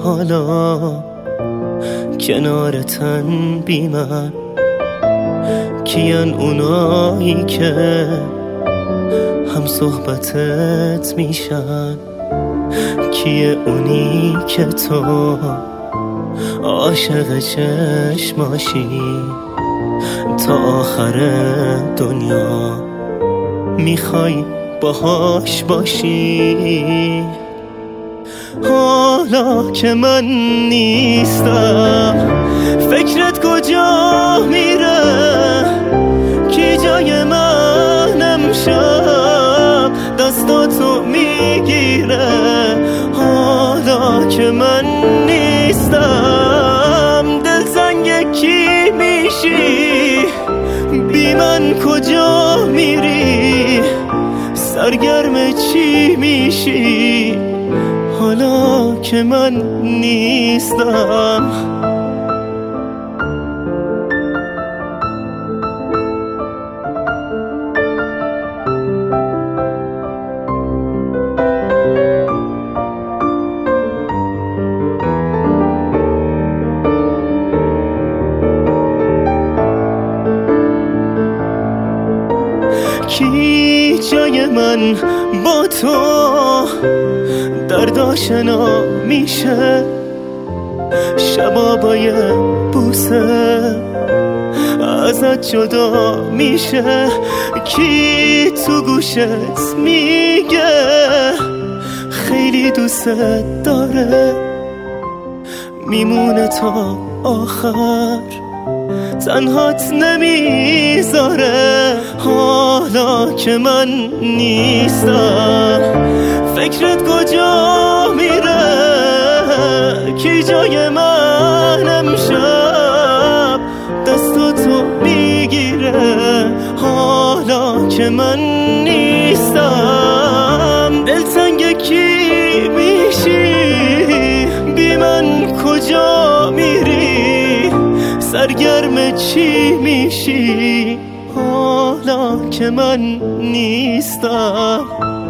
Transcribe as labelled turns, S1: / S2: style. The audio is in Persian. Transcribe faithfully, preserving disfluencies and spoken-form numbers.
S1: حالا کنار تن بی من؟ کیان اونایی که هم صحبتت میشن؟ کیه اونی که تو عاشق چشماشی تا آخر دنیا میخوای باهاش باشی؟ حالا که من نیستم فکرت کجا میره؟ کی جای من امشب دستاتو میگیره؟ حالا که من نیستم دلتنگ کی میشی؟ بی من کجا میری؟ سرگرم چی میشی؟ حالا که من نیستم. کی جای من با تو درد آشنا میشه؟ شبا با یه بوسه ازت جدا میشه؟ کی تو گوشت میگه خیلی دوست داره؟ میمونه تا آخر تنهات نمیذاره؟ حالا که من نیستم فکرت کجا میره؟ کی جای من امشب دستاتو میگیره؟ حالا که من نیستم دلتنگ کی میشی؟ بی من کجا میری؟ سرگرم چی میشی؟ حالا که من نیستم.